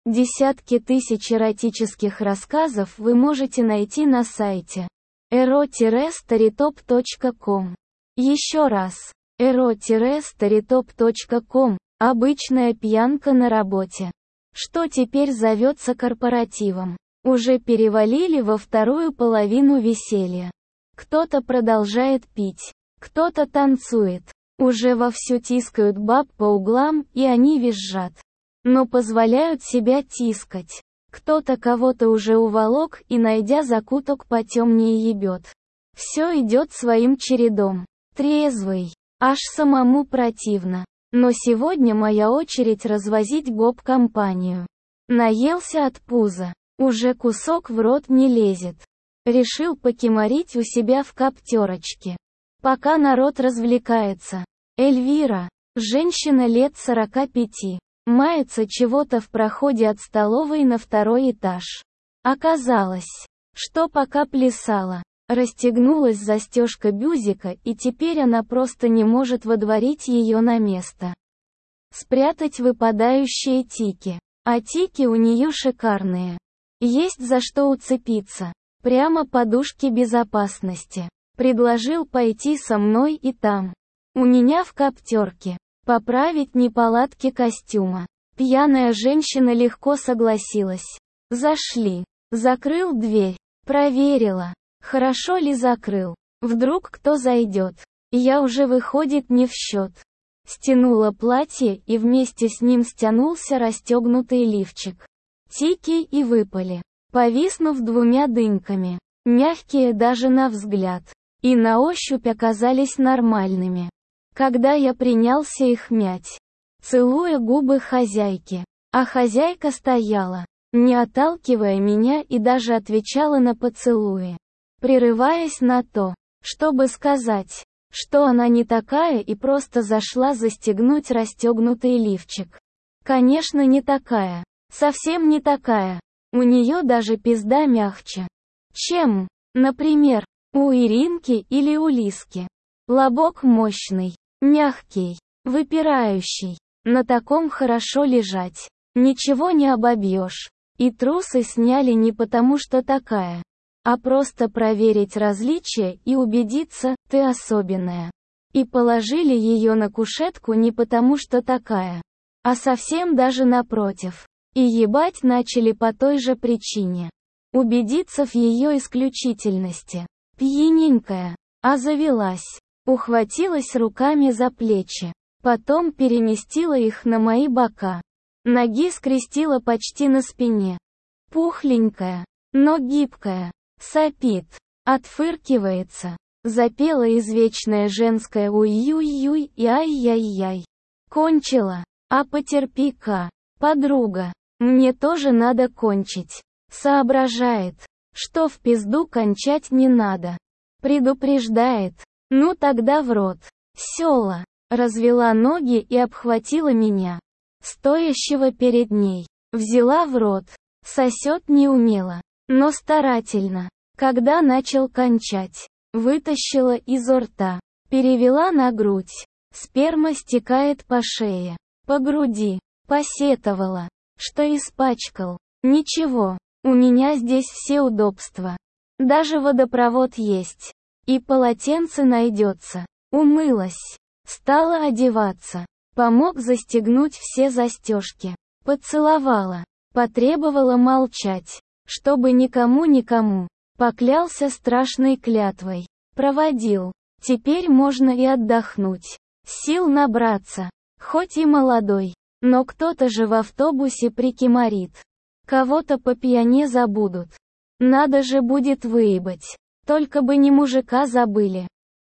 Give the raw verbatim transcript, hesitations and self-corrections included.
Десятки тысяч эротических рассказов вы можете найти на сайте эро старитоп точка ком. Еще раз. эро старитоп точка ком. Обычная пьянка на работе. Что теперь зовется корпоративом. Уже перевалили во вторую половину веселья. Кто-то продолжает пить. Кто-то танцует. Уже вовсю тискают баб по углам, и они визжат. Но позволяют себя тискать. Кто-то кого-то уже уволок и, найдя закуток потемнее, ебет. Все идет своим чередом. Трезвый. Аж самому противно. Но сегодня моя очередь развозить гоп-компанию. Наелся от пуза. Уже кусок в рот не лезет. Решил покемарить у себя в коптерочке. Пока народ развлекается. Эльвира, женщина лет сорока пяти, мается чего-то в проходе от столовой на второй этаж. Оказалось, что пока плясала, расстегнулась застежка бюзика, и теперь она просто не может водворить ее на место. Спрятать выпадающие тики. А тики у нее шикарные. Есть за что уцепиться. Прямо подушки безопасности. Предложил пойти со мной и там. У меня в коптерке. Поправить неполадки костюма. Пьяная женщина легко согласилась. Зашли. Закрыл дверь. Проверила. Хорошо ли закрыл. Вдруг кто зайдет. Я уже выходит не в счет. Стянула платье, и вместе с ним стянулся расстегнутый лифчик. Тики и выпали, повиснув двумя дыньками. Мягкие даже на взгляд. И на ощупь оказались нормальными. Когда я принялся их мять, целуя губы хозяйки. А хозяйка стояла, не отталкивая меня, и даже отвечала на поцелуи. Прерываясь на то, чтобы сказать, что она не такая, и просто зашла застегнуть расстегнутый лифчик. Конечно, не такая. Совсем не такая. У нее даже пизда мягче. Чем, например, у Иринки или у Лиски. Лобок мощный, мягкий, выпирающий. На таком хорошо лежать. Ничего не обобьешь. И трусы сняли не потому, что такая, а просто проверить различия и убедиться, ты особенная. И положили ее на кушетку не потому, что такая, а совсем даже напротив. И ебать начали по той же причине. Убедиться в ее исключительности. Пьяненькая, а завелась. Ухватилась руками за плечи. Потом переместила их на мои бока. Ноги скрестила почти на спине. Пухленькая, но гибкая. Сопит. Отфыркивается. Запела извечная женская уй-юй-юй и ай-яй-яй. Кончила. А потерпи-ка, подруга. Мне тоже надо кончить. Соображает, что в пизду кончать не надо. Предупреждает. Ну тогда в рот. Сёла. Развела ноги и обхватила меня, стоящего перед ней. Взяла в рот. Сосет не умело, но старательно. Когда начал кончать, вытащила изо рта. Перевела на грудь. Сперма стекает по шее. По груди. Посетовала, что испачкал. Ничего, у меня здесь все удобства. Даже водопровод есть. И полотенце найдется. Умылась. Стала одеваться. Помог застегнуть все застежки. Поцеловала. Потребовала молчать. Чтобы никому-никому. Поклялся страшной клятвой. Проводил. Теперь можно и отдохнуть. Сил набраться. Хоть и молодой. Но кто-то же в автобусе прикимарит. Кого-то по пьяне забудут. Надо же будет выебать. Только бы не мужика забыли.